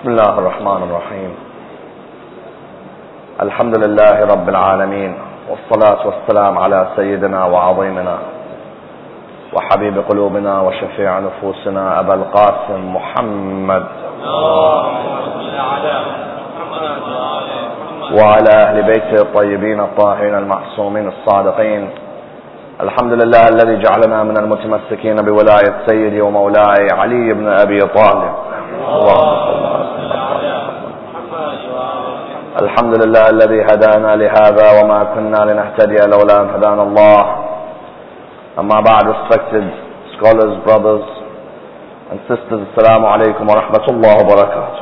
بسم الله الرحمن الرحيم. الحمد لله رب العالمين، والصلاة والسلام على سيدنا وعظيمنا وحبيب قلوبنا وشفيع نفوسنا أبا القاسم محمد وعلى أهل بيته الطيبين الطاهرين المعصومين الصادقين. الحمد لله الذي جعلنا من المتمسكين بولاية سيدي ومولاي علي بن أبي طالب. الحمد لله الذي هدانا لهذا وما كنا لنهتدي لولا أن هدانا الله. أما بعد, respected scholars, brothers and sisters, Assalamu alaikum wa rahmatullahi wa barakatuh.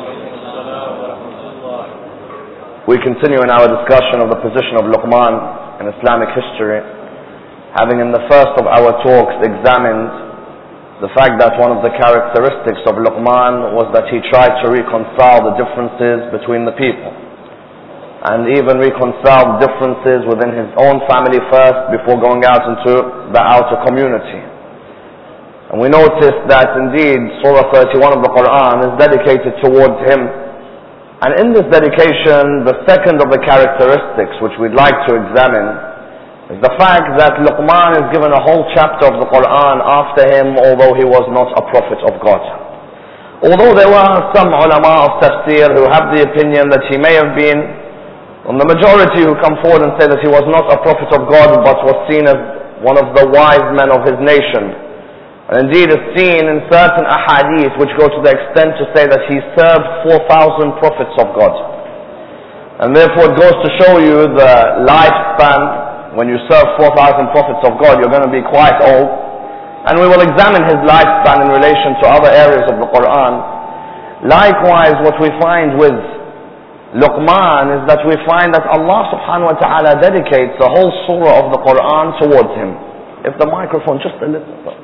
We continue in our discussion of the position of Luqman in Islamic history, having in the first of our talks examined the fact that one of the characteristics of Luqman was that he tried to reconcile the differences between the people, and even reconcile differences within his own family first before going out into the outer community. And we noticed that indeed Surah 31 of the Quran is dedicated towards him. And in this dedication, the second of the characteristics which we'd like to examine is the fact that Luqman is given a whole chapter of the Quran after him, although he was not a prophet of God. Although there were some ulama of tafsir who have the opinion that he may have been, and the majority who come forward and say that he was not a prophet of God but was seen as one of the wise men of his nation. And indeed is seen in certain ahadith which go to the extent to say that he served 4,000 prophets of God. And therefore it goes to show you the lifespan. When you serve 4,000 prophets of God, you're going to be quite old. And we will examine his lifespan in relation to other areas of the Quran. Likewise, what we find with Luqman is that we find that Allah subhanahu wa ta'ala dedicates the whole surah of the Quran towards him. If the microphone just a little bit.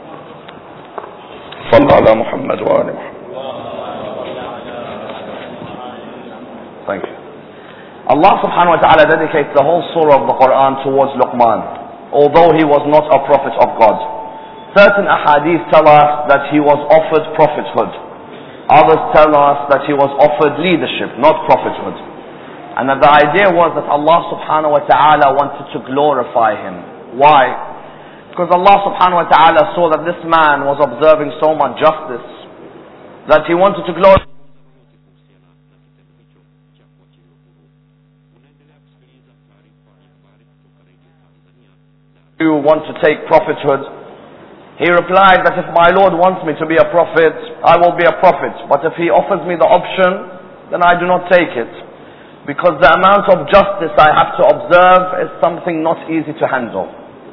Thank you. Allah subhanahu wa ta'ala dedicates the whole surah of the Quran towards Luqman, although he was not a prophet of God. Certain ahadith tell us that he was offered prophethood. Others tell us that he was offered leadership, not prophethood. And that the idea was that Allah subhanahu wa ta'ala wanted to glorify him. Why? Because Allah subhanahu wa ta'ala saw that this man was observing so much justice that he wanted to glorify. You want to take prophethood? He replied that if my Lord wants me to be a prophet, I will be a prophet. But if he offers me the option, then I do not take it. Because the amount of justice I have to observe is something not easy to handle.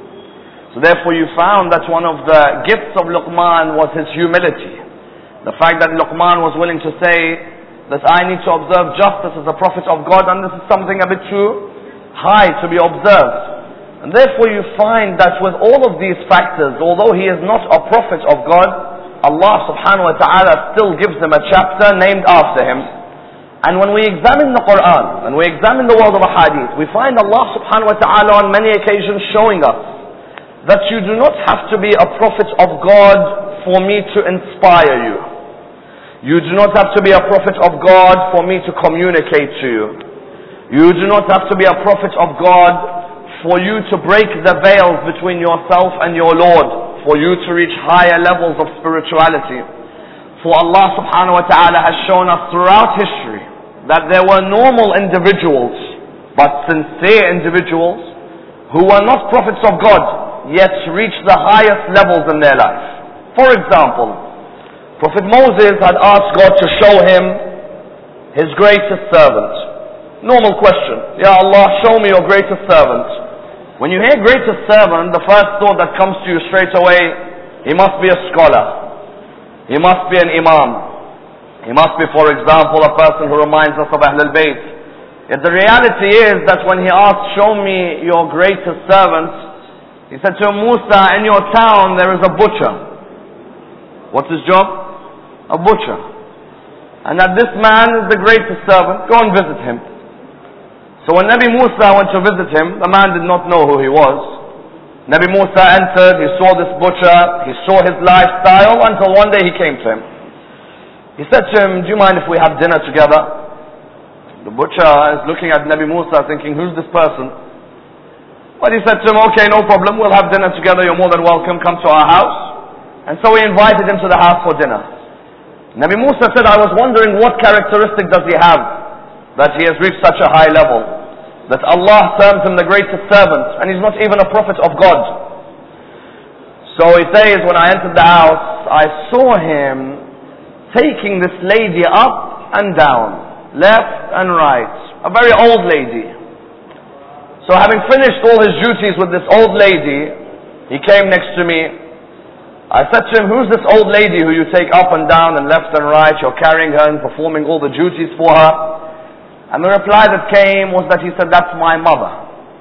So therefore you found that one of the gifts of Luqman was his humility. The fact that Luqman was willing to say that I need to observe justice as a prophet of God, and this is something a bit too high to be observed. And therefore you find that with all of these factors, although he is not a prophet of God, Allah subhanahu wa ta'ala still gives him a chapter named after him. And when we examine the Quran, when we examine the world of ahadith, we find Allah subhanahu wa ta'ala on many occasions showing us that you do not have to be a prophet of God for me to inspire you. You do not have to be a prophet of God for me to communicate to you. You do not have to be a prophet of God for you to break the veils between yourself and your Lord, for you to reach higher levels of spirituality. For Allah subhanahu wa ta'ala has shown us throughout history that there were normal individuals, but sincere individuals, who were not prophets of God, yet reached the highest levels in their life. For example, Prophet Moses had asked God to show him his greatest servant. Normal question, Ya Allah, show me your greatest servant. When you hear greatest servant, the first thought that comes to you straight away, he must be a scholar. He must be an imam. He must be, for example, a person who reminds us of Ahlul Bayt. Yet the reality is that when he asked, show me your greatest servant, he said to him, Musa, in your town there is a butcher. What's his job? A butcher. And that this man is the greatest servant, go and visit him. So when Nabi Musa went to visit him, the man did not know who he was. Nabi Musa entered, he saw this butcher, he saw his lifestyle, until one day he came to him. He said to him, do you mind if we have dinner together? The butcher is looking at Nabi Musa thinking, who's this person? But he said to him, okay, no problem, we'll have dinner together, you're more than welcome, come to our house. And so he invited him to the house for dinner. Nabi Musa said, I was wondering what characteristic does he have that he has reached such a high level, that Allah terms him the greatest servant, and he's not even a prophet of God. So he says, when I entered the house, I saw him taking this lady up and down, left and right, a very old lady. So having finished all his duties with this old lady, he came next to me. I said to him, who's this old lady who you take up and down and left and right, you're carrying her and performing all the duties for her? And the reply that came was that he said, that's my mother.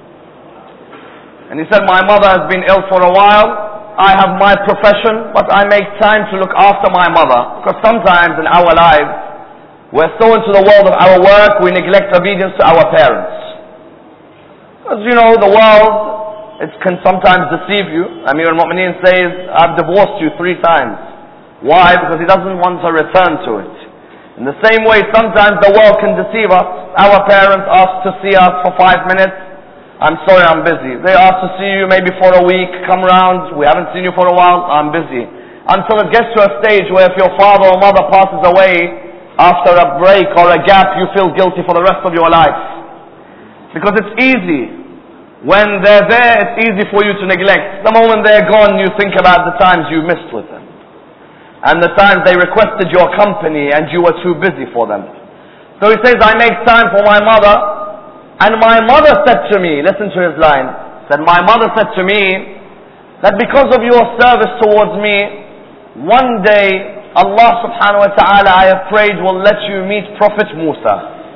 And he said, my mother has been ill for a while. I have my profession, but I make time to look after my mother. Because sometimes in our lives, we're so into the world of our work, we neglect obedience to our parents. Because you know, the world, it can sometimes deceive you. Amir al-Mu'mineen says, I've divorced you 3 times. Why? Because he doesn't want to return to it. In the same way, sometimes the world can deceive us. Our parents ask to see us for 5 minutes. I'm sorry, I'm busy. They ask to see you maybe for a week, come round, we haven't seen you for a while, I'm busy. Until it gets to a stage where if your father or mother passes away after a break or a gap, you feel guilty for the rest of your life. Because it's easy. When they're there, it's easy for you to neglect. The moment they're gone, you think about the times you missed with them. And the times they requested your company and you were too busy for them. So he says, I make time for my mother. And my mother said to me, listen to his line, said, my mother said to me, that because of your service towards me, one day Allah subhanahu wa ta'ala, I have prayed, will let you meet Prophet Musa.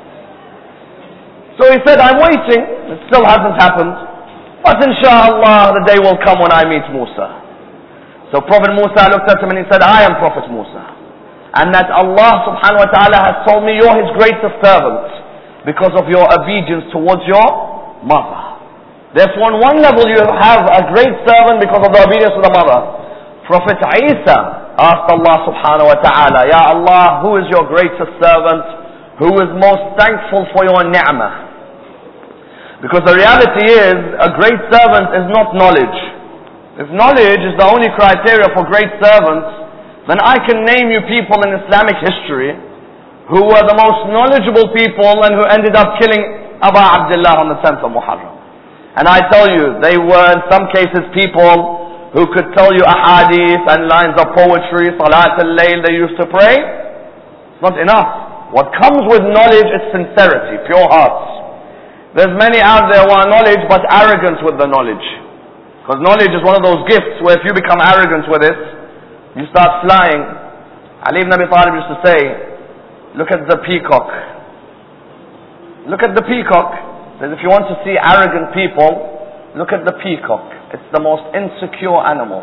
So he said, I'm waiting, it still hasn't happened, but inshallah the day will come when I meet Musa. So Prophet Musa looked at him and he said, I am Prophet Musa. And that Allah subhanahu wa ta'ala has told me you're his greatest servant, because of your obedience towards your mother. Therefore, on one level you have a great servant because of the obedience of the mother. Prophet Isa asked Allah subhanahu wa ta'ala, Ya Allah, who is your greatest servant? Who is most thankful for your ni'mah? Because the reality is, a great servant is not knowledge. If knowledge is the only criteria for great servants, then I can name you people in Islamic history who were the most knowledgeable people and who ended up killing Abu Abdullah on the 10th of Muharram. And I tell you, they were in some cases people who could tell you ahadith and lines of poetry, salat al-layl they used to pray. It's not enough. What comes with knowledge is sincerity, pure hearts. There's many out there who are knowledge but arrogant with the knowledge. Because knowledge is one of those gifts where if you become arrogant with it, you start flying. Ali ibn Abi Talib used to say, look at the peacock. Look at the peacock. Says if you want to see arrogant people, look at the peacock. It's the most insecure animal.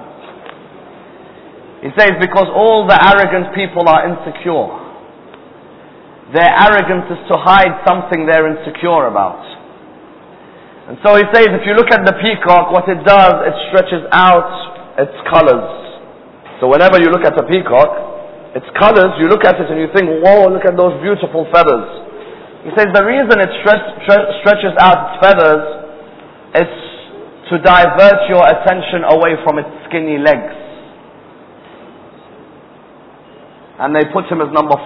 He says because all the arrogant people are insecure. Their arrogance is to hide something they're insecure about. And so he says if you look at the peacock, what it does, it stretches out its colors. So whenever you look at a peacock, its colors, you look at it and you think, whoa, look at those beautiful feathers. He says the reason it stretches out its feathers is to divert your attention away from its skinny legs. And they put him as number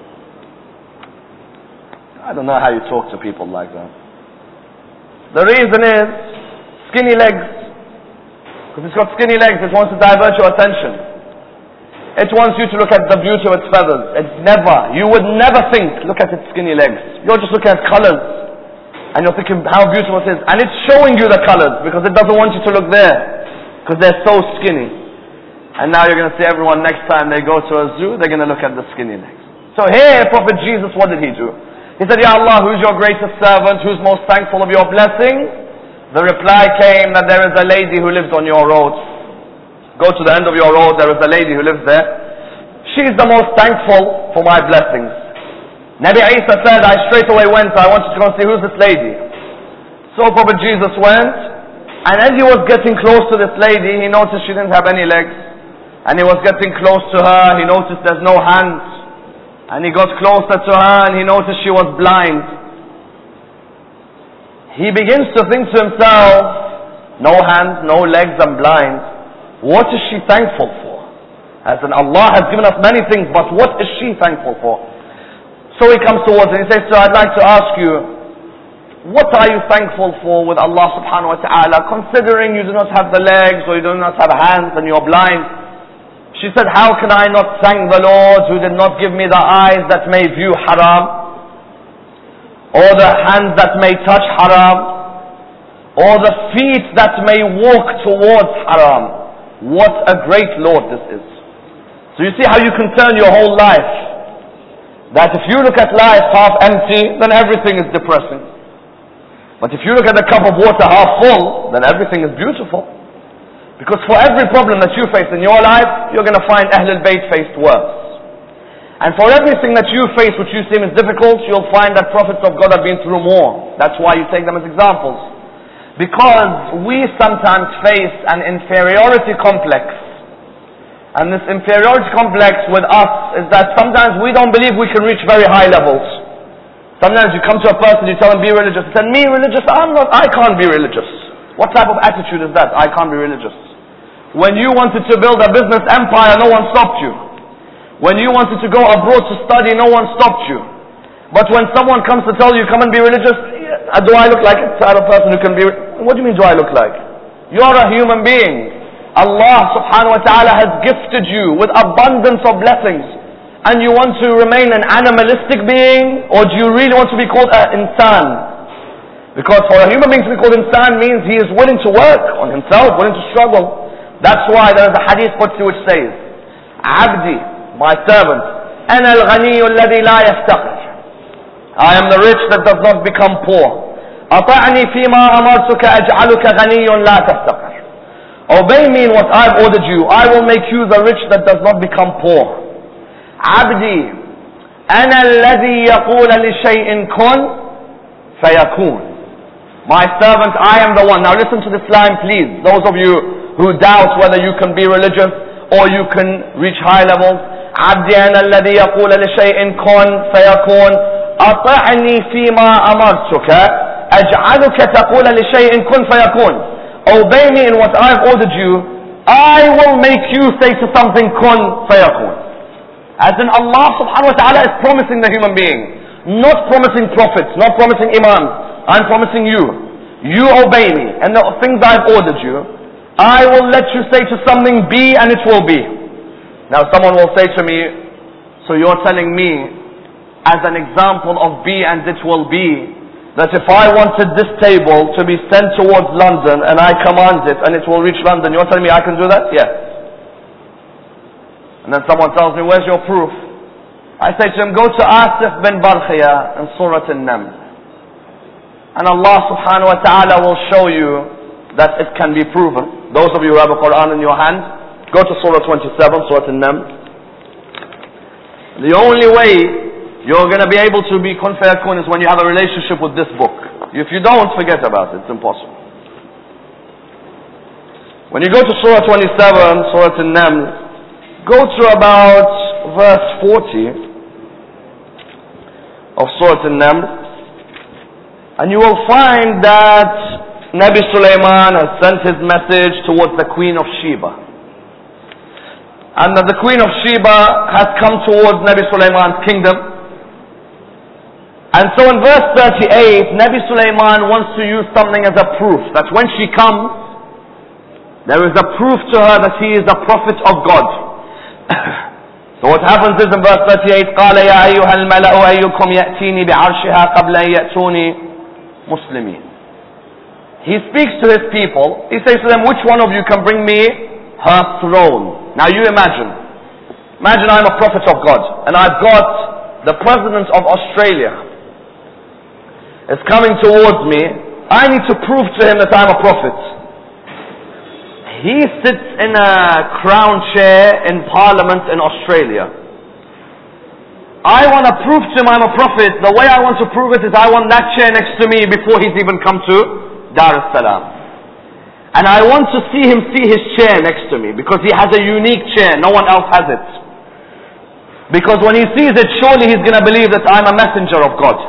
4. I don't know how you talk to people like that. The reason is skinny legs. Because it's got skinny legs, it wants to divert your attention. It wants you to look at the beauty of its feathers. You would never think, look at its skinny legs. You're just looking at colors. And you're thinking how beautiful it is. And it's showing you the colors because it doesn't want you to look there. Because they're so skinny. And now you're going to see everyone next time they go to a zoo, they're going to look at the skinny legs. So here, Prophet Jesus, what did he do? He said, Ya Allah, who's your greatest servant? Who's most thankful of your blessings? The reply came that there is a lady who lives on your road. Go to the end of your road, there is a lady who lives there. She is the most thankful for my blessings. Nabi Isa said, I straight away went, I wanted to go and see who's this lady. So Prophet Jesus went, and as he was getting close to this lady, he noticed she didn't have any legs. And he was getting close to her, he noticed there's no hands. And he got closer to her and he noticed she was blind. He begins to think to himself, no hands, no legs, and blind. What is she thankful for? As in, Allah has given us many things, but what is she thankful for? So he comes towards her and he says to her, I'd like to ask you, what are you thankful for with Allah subhanahu wa ta'ala, considering you do not have the legs or you do not have hands and you're blind? She said, how can I not thank the Lord who did not give me the eyes that may view haram, or the hands that may touch haram, or the feet that may walk towards haram? What a great Lord this is. So you see how you can turn your whole life. That if you look at life half empty, then everything is depressing. But if you look at the cup of water half full, then everything is beautiful. Because for every problem that you face in your life, you're going to find Ahlul Bayt faced worse. And for everything that you face which you seem is difficult, you'll find that prophets of God have been through more. That's why you take them as examples. Because we sometimes face an inferiority complex. And this inferiority complex with us is that sometimes we don't believe we can reach very high levels. Sometimes you come to a person, you tell him, be religious. He said, me religious? I can't be religious. What type of attitude is that? I can't be religious. When you wanted to build a business empire, no one stopped you. When you wanted to go abroad to study, no one stopped you. But when someone comes to tell you, come and be religious, do I look like a type of person who can be? What do you mean, do I look like? You're a human being. Allah subhanahu wa ta'ala has gifted you with abundance of blessings. And you want to remain an animalistic being, or do you really want to be called an insan? Because for a human being to be called insan means he is willing to work on himself, willing to struggle. That's why there is a hadith Qudsi which says, Abdi, my servant, أنا الغني الذي لا يفتقر. I am the rich that does not become poor. أطعني فيما أمرتك أجعلك غني لا تفتقر. Obey me in what I've ordered you. I will make you the rich that does not become poor. عبدي أنا الذي يقول لشيء كن فيكون. My servant, I am the one. Now listen to this line, please. Those of you who doubt whether you can be religious or you can reach high levels. عبدي أنا الذي يقول لشيء كن فيكون. أطعني فيما أمرتك أجعلك تقول لشيء كن فيكون. Obey me in what I've ordered you. I will make you say to something kun fayakun. As in, Allah subhanahu wa ta'ala is promising the human being, not promising prophets, not promising imams. I'm promising you. You obey me and the things I've ordered you, I will let you say to something be and it will be. Now someone will say to me, so you're telling me as an example of be and it will be, that if I wanted this table to be sent towards London and I command it and it will reach London, you're telling me I can do that? Yes. And then someone tells me, where's your proof? I say to him, go to Asif bin Barkhiya in Surah An-Naml. And Allah subhanahu wa ta'ala will show you that it can be proven. Those of you who have a Quran in your hand, go to Surah 27, Surah An-Naml. The only way you're going to be able to be kun fayakun is when you have a relationship with this book. If you don't, forget about it. It's impossible. When you go to Surah 27, Surah An-Naml, go to about verse 40 of Surah An-Naml, and you will find that Nabi Sulaiman has sent his message towards the Queen of Sheba. And that the Queen of Sheba has come towards Nabi Sulaiman's kingdom. And so in verse 38, Nabi Sulaiman wants to use something as a proof, that when she comes, there is a proof to her that he is a prophet of God. So what happens is in verse 38, قَالَ يَا أَيُّهَا الْمَلَأُ أَيُّكُمْ يَأْتِينِي بِعَرْشِهَا قَبْلَ أَنْ يَأْتُونِي مُسْلِمِينَ. He speaks to his people. He says to them, which one of you can bring me her throne? Now you imagine I'm a prophet of God, and I've got the president of Australia is coming towards me. I need to prove to him that I'm a prophet. He sits in a crown chair in Parliament in Australia. I want to prove to him I'm a prophet. The way I want to prove it is I want that chair next to me before he's even come to Dar es Salaam. And I want to see him see his chair next to me because he has a unique chair. No one else has it. Because when he sees it, surely he's going to believe that I'm a messenger of God.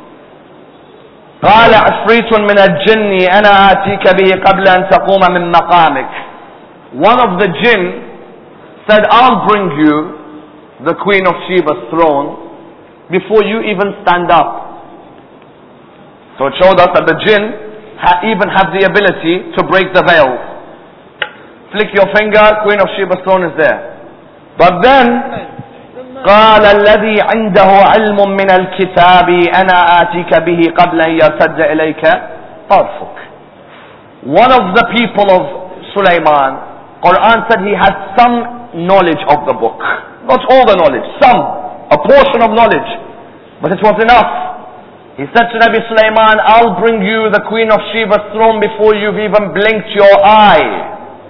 قال عفريت من الجن أنا آتيك به قبل أن تقوم من مقامك. One of the jinn said, I'll bring you the Queen of Sheba's throne before you even stand up. So it showed us that the jinn even have the ability to break the veil. Flick your finger, Queen of Sheba's throne is there. But then قال الذي عنده علم من الكتاب أنا آتيك به قبل أن يرتد إليك طرفك. One of the people of Sulaiman, Quran said he had some knowledge of the book. Not all the knowledge, some. A portion of knowledge. But it was enough. He said to Nabi Sulaiman, I'll bring you the Queen of Sheba's throne before you've even blinked your eye.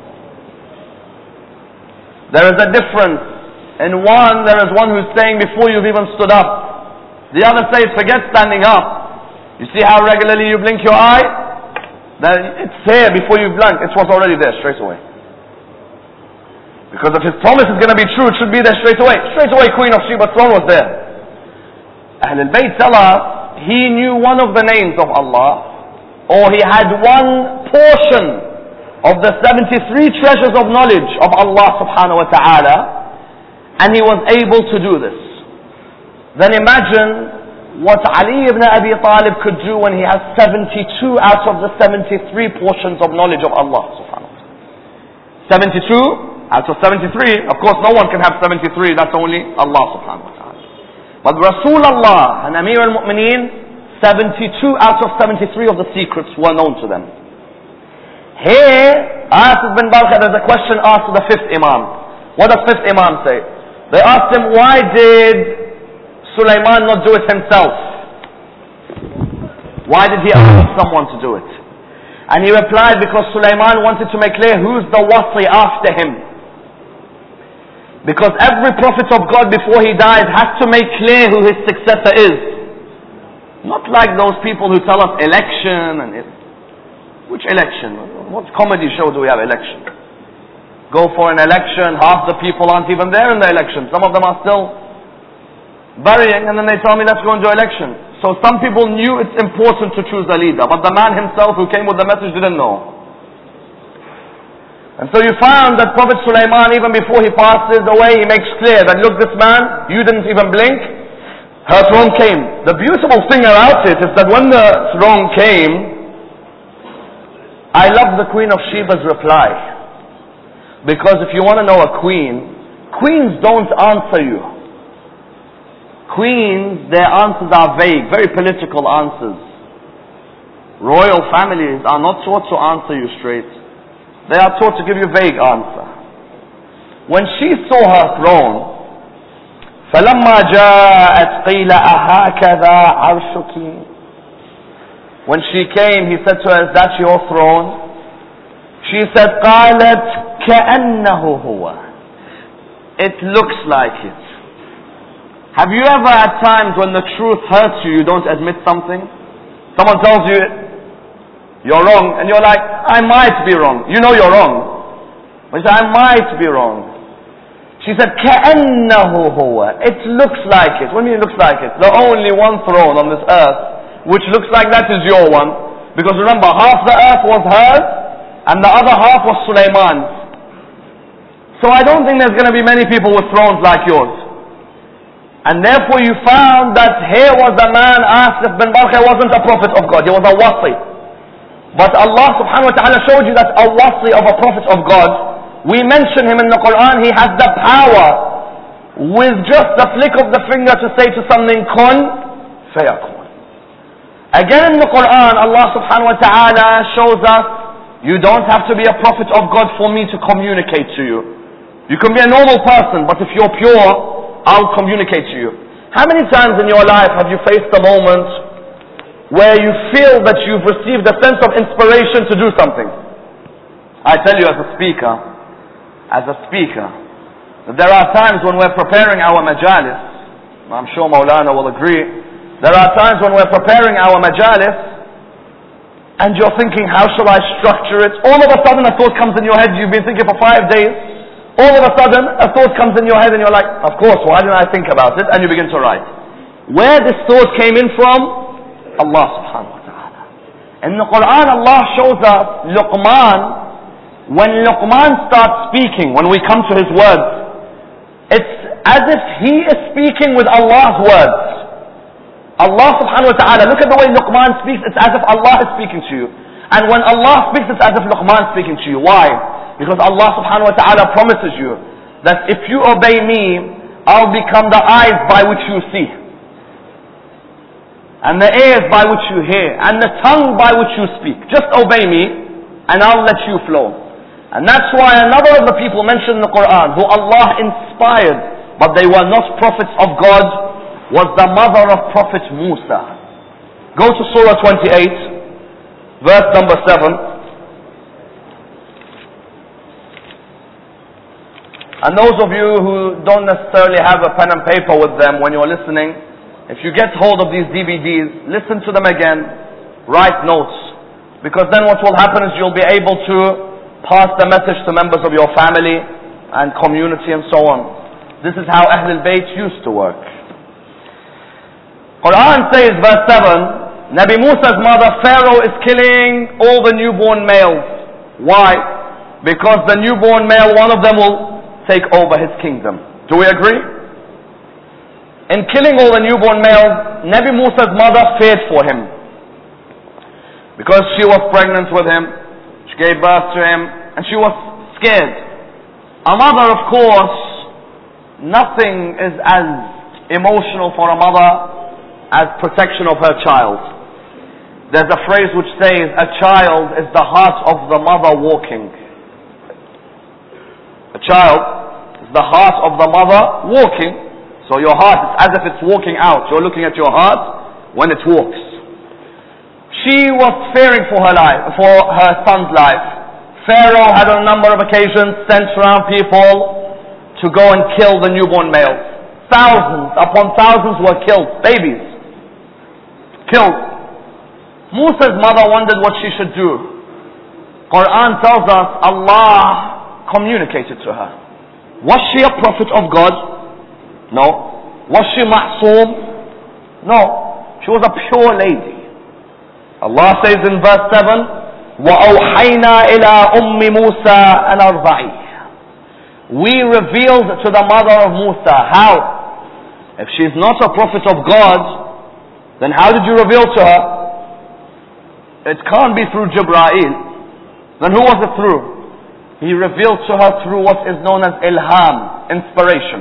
There is a difference. In one, there is one who's saying before you've even stood up. The other says, forget standing up. You see how regularly you blink your eye? Then it's here before you blink. It was already there straight away. Because if his promise is going to be true, it should be there straight away. Straight away, Queen of Sheba's throne was there. Ahl al-Bayt tell us, he knew one of the names of Allah, or he had one portion of the 73 treasures of knowledge of Allah subhanahu wa ta'ala, and he was able to do this. Then imagine what Ali ibn Abi Talib could do when he has 72 out of the 73 portions of knowledge of Allah subhanahu wa ta'ala. 72 out of 73, of course no one can have 73, that's only Allah subhanahu wa ta'ala. But Rasulullah and Amir al-Mu'mineen, 72 out of 73 of the secrets were known to them. Here, Asif bin Barqa, there's a question asked to the fifth Imam. What does fifth Imam say? They asked him, why did Sulaiman not do it himself? Why did he ask someone to do it? And he replied, because Sulaiman wanted to make clear who's the wasi after him. Because every prophet of God before he dies has to make clear who his successor is. Not like those people who tell us election and which election? What comedy show do we have election? Go for an election, half the people aren't even there in the election. Some of them are still burying, and then they tell me let's go and do election. So some people knew it's important to choose a leader, but the man himself who came with the message didn't know. And so you found that Prophet Sulaiman, even before he passes away, he makes clear that look, this man, you didn't even blink, her throne came. The beautiful thing about it is that when the throne came, I love the Queen of Sheba's reply. Because if you want to know a queen, queens don't answer you. Queens, their answers are vague, very political answers. Royal families are not taught to answer you straight. They are taught to give you vague answer. When she saw her throne, فَلَمَّا جَاءَتْ قِيلَ أَهَكَذَا عَرْشُكِ. When she came, he said to her, is that your throne? She said, قَالَتْ كَأَنَّهُ هُوَ. It looks like it. Have you ever had times when the truth hurts you, you don't admit something? Someone tells you, you're wrong, and you're like, I might be wrong. You know you're wrong. But you say, I might be wrong. She said, كَأَنَّهُ هُوَ. It looks like it. What do you mean it looks like it? The only one throne on this earth which looks like that is your one. Because remember, half the earth was hers, and the other half was Sulaiman's. So I don't think there's going to be many people with thrones like yours. And therefore you found that here was a man, Asif bin Barqa, wasn't a prophet of God, he was a wasi. But Allah subhanahu wa ta'ala showed you that a wasi of a prophet of God, we mention him in the Quran, he has the power with just the flick of the finger to say to something, kun fayakun. Again in the Quran, Allah subhanahu wa ta'ala shows us, you don't have to be a prophet of God for me to communicate to you. You can be a normal person, but if you're pure, I'll communicate to you. How many times in your life have you faced a moment where you feel that you've received a sense of inspiration to do something? I tell you as a speaker, that there are times when we're preparing our majalis, I'm sure Maulana will agree, there are times when we're preparing our majalis, and you're thinking, how shall I structure it? All of a sudden a thought comes in your head, you've been thinking for 5 days, All of a sudden, a thought comes in your head and you're like, of course, why didn't I think about it? And you begin to write. Where this thought came in from? Allah subhanahu wa ta'ala. In the Quran, Allah shows us Luqman. When Luqman starts speaking, when we come to his words, it's as if he is speaking with Allah's words. Allah subhanahu wa ta'ala, look at the way Luqman speaks, it's as if Allah is speaking to you. And when Allah speaks, it's as if Luqman is speaking to you. Why? Because Allah subhanahu wa ta'ala promises you that if you obey me, I'll become the eyes by which you see, and the ears by which you hear, and the tongue by which you speak. Just obey me, and I'll let you flow. And that's why another of the people mentioned in the Quran, who Allah inspired, but they were not prophets of God, was the mother of Prophet Musa. Go to Surah 28, verse number 7. And those of you who don't necessarily have a pen and paper with them when you're listening, if you get hold of these DVDs, listen to them again, write notes. Because then what will happen is you'll be able to pass the message to members of your family and community and so on. This is how Ahlul Bayt used to work. Quran says, verse 7, Nabi Musa's mother Pharaoh is killing all the newborn males. Why? Because the newborn male, one of them will take over his kingdom. Do we agree? In killing all the newborn males, Nabi Musa's mother feared for him. Because she was pregnant with him, she gave birth to him, and she was scared. A mother, of course, nothing is as emotional for a mother as protection of her child. There's a phrase which says, a child is the heart of the mother walking. A child is the heart of the mother walking. So your heart is as if it's walking out. You're looking at your heart when it walks. She was fearing for her life, for her son's life. Pharaoh had on a number of occasions sent around people to go and kill the newborn males. Thousands upon thousands were killed, babies killed. Musa's mother wondered what she should do. Quran tells us Allah communicated to her. Was she a prophet of God? No. Was she ma'soom? No. She was a pure lady. Allah says in verse 7, وَأَوْحَيْنَا إِلَىٰ أُمِّ مُوسَىٰ أَنْ أَرْضَعِيهِ. We revealed to the mother of Musa. How? If she's not a prophet of God, then how did you reveal to her? It can't be through Jibreel. Then who was it through? He revealed to her through what is known as ilham, inspiration.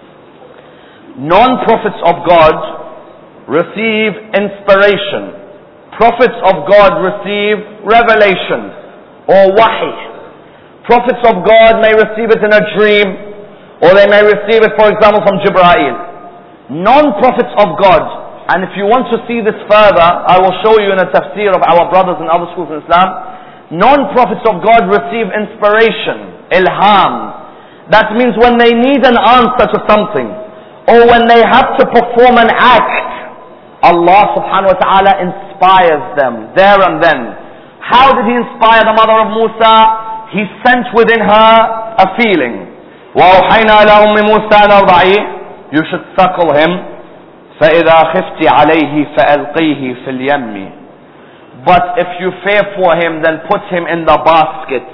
Non-prophets of God receive inspiration. Prophets of God receive revelation or wahi. Prophets of God may receive it in a dream, or they may receive it, for example, from Jibreel. Non-prophets of God, and if you want to see this further, I will show you in a tafsir of our brothers and other schools in Islam. Non-prophets of God receive inspiration, ilham. That means when they need an answer to something, or when they have to perform an act, Allah subhanahu wa ta'ala inspires them there and then. How did He inspire the mother of Musa? He sent within her a feeling. وَأَوْحَيْنَا إِلَىٰ أُمِّ مُوسَىٰ أَنْ أَرْضَعِيهِ. You should suckle him. فَإِذَا خِفْتِ عَلَيْهِ فَأَلْقِيهِ فِي الْيَمِّ. But if you fear for him, then put him in the basket.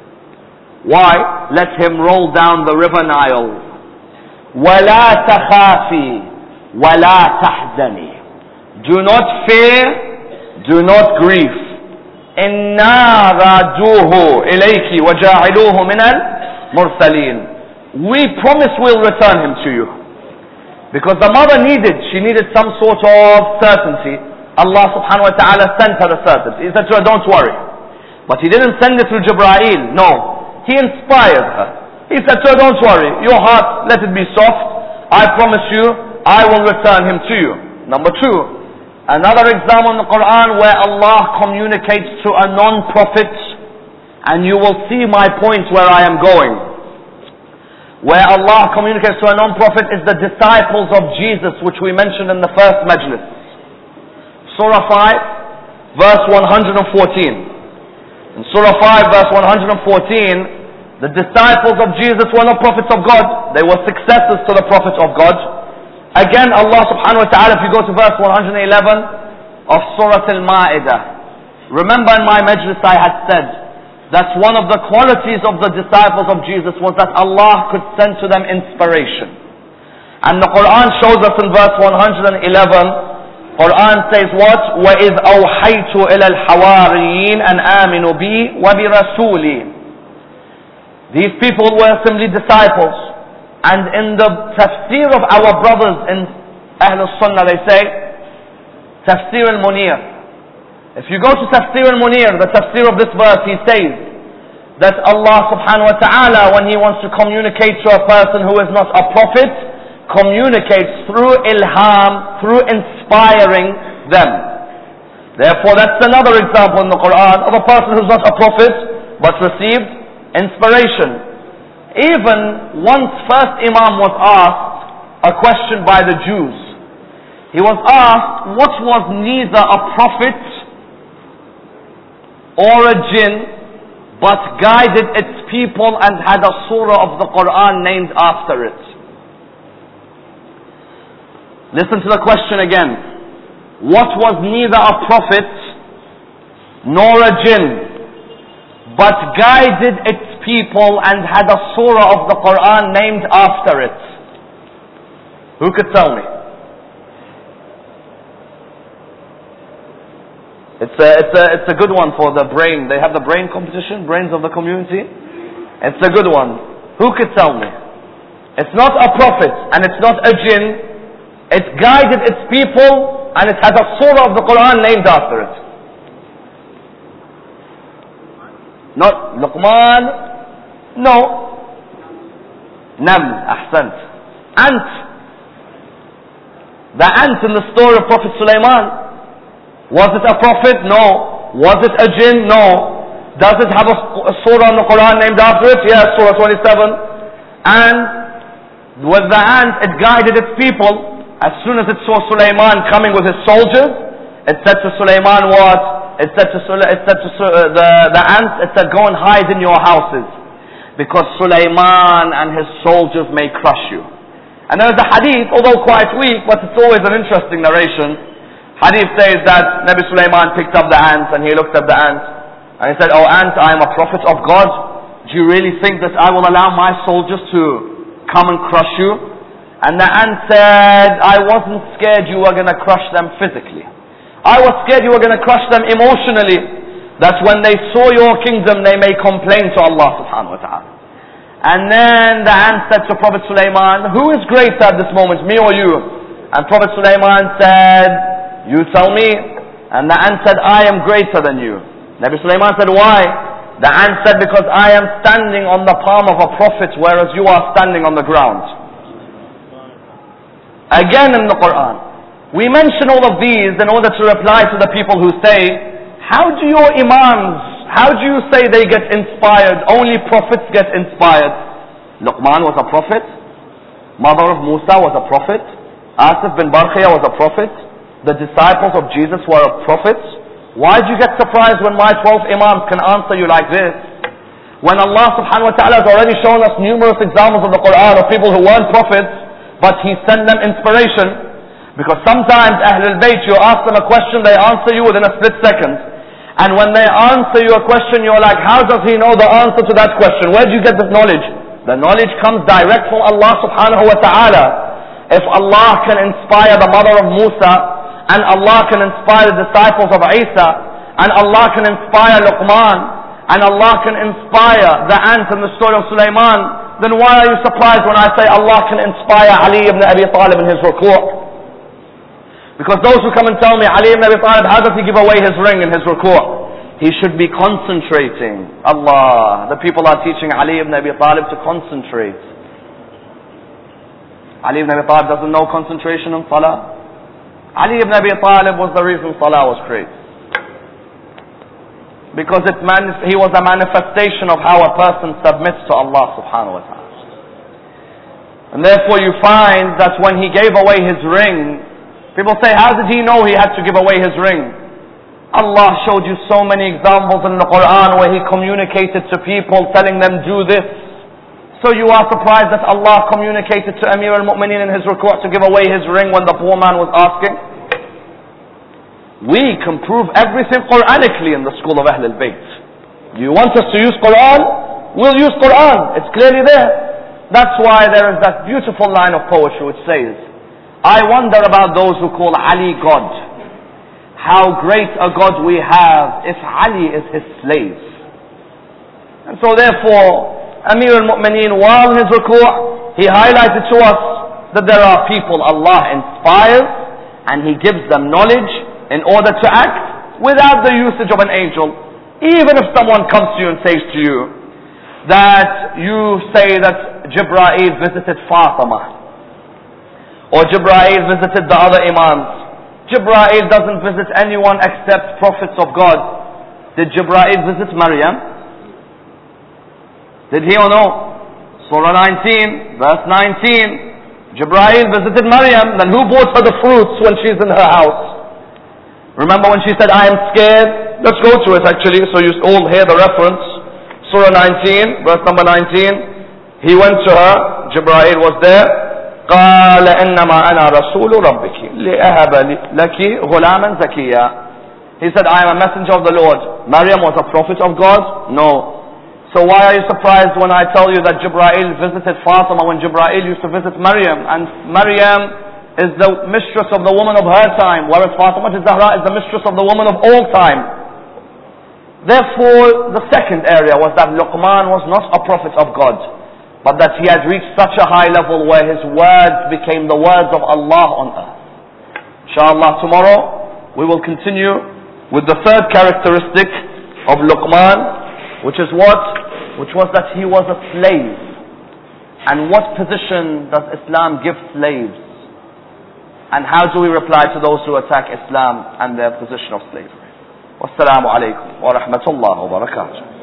Why? Let him roll down the river Nile. وَلَا تَخَافِي وَلَا تَحْزَنِي. Do not fear, do not grieve. إِنَّا رَادُوهُ إِلَيْكِ وَجَاعِلُوهُ مِنَ الْمُرْسَلِينَ. We promise we'll return him to you. Because the mother she needed some sort of certainty. Allah subhanahu wa ta'ala sent her the certainty. He said to her, don't worry. But He didn't send it through Jibreel. No. He inspired her. He said to her, don't worry. Your heart, let it be soft. I promise you, I will return him to you. Number 2. Another example in the Quran where Allah communicates to a non-prophet, and you will see my point where I am going. Where Allah communicates to a non-prophet is the disciples of Jesus, which we mentioned in the first majlis. Surah 5, verse 114. In Surah 5, verse 114, The disciples of Jesus were not prophets of God. They were successors to the prophet of God. Again, Allah subhanahu wa ta'ala, if you go to verse 111 of Surah Al-Ma'idah. Remember in my majlis I had said that one of the qualities of the disciples of Jesus was that Allah could send to them inspiration. And the Quran shows us in verse 111, Quran says what? وَإِذْ أَوْحَيْتُ إِلَى الْحَوَارِيِّينَ أَنْ آمِنُوا بِي وَبِرَسُولِي. These people were simply disciples. And in the tafsir of our brothers in Ahlul Sunnah, they say, Tafsir al-Munir. If you go to Tafsir al-Munir, the tafsir of this verse, he says that Allah subhanahu wa ta'ala, when He wants to communicate to a person who is not a prophet, communicates through ilham, through inspiring them. Therefore, that's another example in the Quran of a person who's not a prophet but received inspiration. Even once first Imam was asked a question by the Jews. He was asked what was neither a prophet or a jinn but guided its people and had a surah of the Quran named after it. Listen to the question again. What was neither a prophet nor a jinn, but guided its people and had a surah of the Quran named after it? Who could tell me? It's a good one for the brain. They have the brain competition, brains of the community. It's a good one. Who could tell me? It's not a prophet and it's not a jinn. It guided its people and it has a surah of the Quran named after it. Not Luqman. No. Naml. Ahsant. Ant. The ant in the story of Prophet Sulaiman. Was it a prophet? No. Was it a jinn? No. Does it have a surah in the Quran named after it? Yes, Surah 27. And with the ant, it guided its people. As soon as it saw Sulaiman coming with his soldiers, it said to Sulaiman what? It said to the ants, it said, go and hide in your houses, because Sulaiman and his soldiers may crush you. And there is a hadith, although quite weak, but it's always an interesting narration. Hadith says that Nabi Sulaiman picked up the ants and he looked at the ants and he said, oh ant, I am a prophet of God. Do you really think that I will allow my soldiers to come and crush you? And the ant said, I wasn't scared you were going to crush them physically. I was scared you were going to crush them emotionally. That when they saw your kingdom, they may complain to Allah subhanahu wa ta'ala. And then the ant said to Prophet Sulaiman, who is greater at this moment, me or you? And Prophet Sulaiman said, you tell me. And the ant said, I am greater than you. Nabi Sulaiman said, why? The ant said, because I am standing on the palm of a prophet, whereas you are standing on the ground. Again in the Quran. We mention all of these in order to reply to the people who say, how do your imams, how do you say they get inspired? Only prophets get inspired. Luqman was a prophet. Mother of Musa was a prophet. Asif bin Barkhia was a prophet. The disciples of Jesus were prophets. Why do you get surprised when my 12 imams can answer you like this? When Allah subhanahu wa ta'ala has already shown us numerous examples of the Quran of people who weren't prophets, but He sent them inspiration. Because sometimes Ahlul Bayt, you ask them a question, they answer you within a split second. And when they answer you a question, you're like, how does he know the answer to that question? Where do you get this knowledge? The knowledge comes direct from Allah subhanahu wa ta'ala. If Allah can inspire the mother of Musa, and Allah can inspire the disciples of Isa, and Allah can inspire Luqman, and Allah can inspire the ant in the story of Sulaiman, then why are you surprised when I say Allah can inspire Ali ibn Abi Talib in his ruku'? Because those who come and tell me, Ali ibn Abi Talib, how does he give away his ring in his ruku'? He should be concentrating. Allah, the people are teaching Ali ibn Abi Talib to concentrate. Ali ibn Abi Talib doesn't know concentration in salah. Ali ibn Abi Talib was the reason salah was created. Because he was a manifestation of how a person submits to Allah subhanahu wa ta'ala. And therefore you find that when he gave away his ring, people say, how did he know he had to give away his ring? Allah showed you so many examples in the Quran where He communicated to people telling them do this. So you are surprised that Allah communicated to Amir al-Mu'mineen in his ruku' to give away his ring when the poor man was asking? We can prove everything Quranically in the school of Ahl al-Bayt. You want us to use Quran? We'll use Quran. It's clearly there. That's why there is that beautiful line of poetry which says, I wonder about those who call Ali God. How great a God we have if Ali is his slave. And so therefore, Amir al-Mu'mineen, while his ruku', he highlighted to us that there are people Allah inspires and He gives them knowledge in order to act without the usage of an angel. Even if someone comes to you and says to you that you say that Jibreel visited Fatima or Jibreel visited the other Imams. Jibreel doesn't visit anyone except prophets of God. Did Jibreel visit Maryam? Did he or no? Surah 19, verse 19. Jibreel visited Maryam. Then who bought her the fruits when she's in her house? Remember when she said, I am scared? Let's go to it actually, so you all hear the reference. Surah 19, verse number 19. He went to her, Jibreel was there. قال إنما أنا رسول ربك لأهب لك غلاما زكيا. He said, I am a messenger of the Lord. Maryam was a prophet of God? No. So why are you surprised when I tell you that Jibreel visited Fatima when Jibreel used to visit Maryam? And Maryam is the mistress of the woman of her time, whereas Fatima Zahra is the mistress of the woman of all time. Therefore, the second area was that Luqman was not a prophet of God, but that he had reached such a high level where his words became the words of Allah on earth. Inshallah, tomorrow we will continue with the third characteristic of Luqman, which is what? Which was that he was a slave. And what position does Islam give slaves? And how do we reply to those who attack Islam and their position of slavery? Wassalamu alaikum wa rahmatullahi wa barakatuh.